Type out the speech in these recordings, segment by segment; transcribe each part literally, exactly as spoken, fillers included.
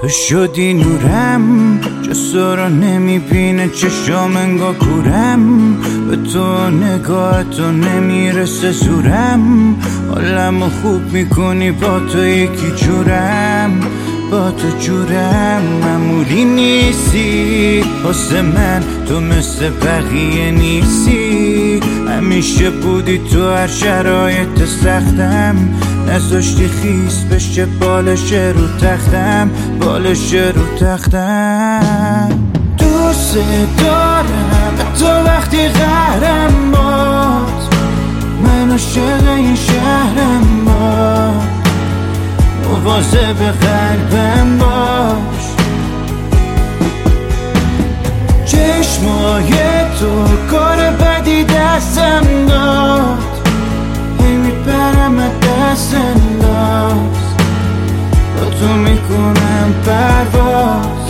تو شدی نورم، جسا رو نمیبینه چشام انگار کورم. به تو نگاه تو نمیرسه زورم، حالمو خوب میکنی با تو یکی جورم. با تو جورم معمولی نیستی واسه من، تو مثل بقیه نیستی. همیشه بودی تو هر شرایط سختم، نذاشتی خیس بشه بالش رو تختم، بالش رو تختم. دوست دارم تو وقتی قهرم باد، من عاشق این شهرم باد. مواظب به قلبم باش، چشمای تو کار بدی دستم داد، هی میپرم از دست انداز، با تو میکنم پرواز.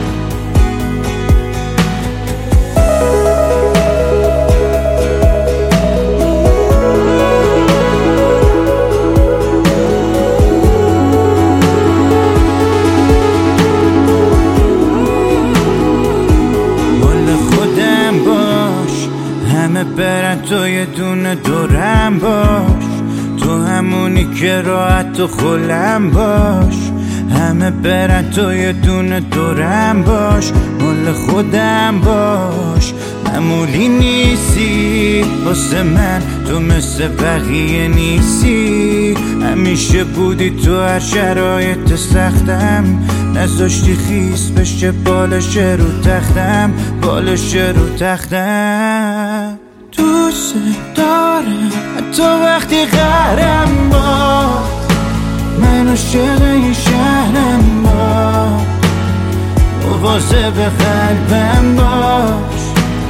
همه برن تو یه دونه دورم باش، تو همونی که راحت و خلم باش. همه برن تو یه دونه دورم باش، مال خودم باش. معمولی نیستی واسه من، تو مثل بقیه نیستی. همیشه بودی تو هر شرایط سختم، نذاشتی خیس بشه بالش رو تختم، بالش رو تختم. دوست دارم تو وقتی قهرم باد، من عاشق این شهرم باد. مواظب به قلبم باش،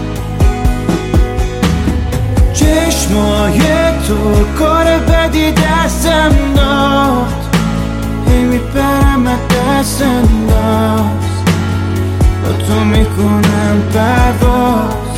چشمای تو کار بدی دستم داد، هی میپرم از دست انداز، با تو میکنم پرواز.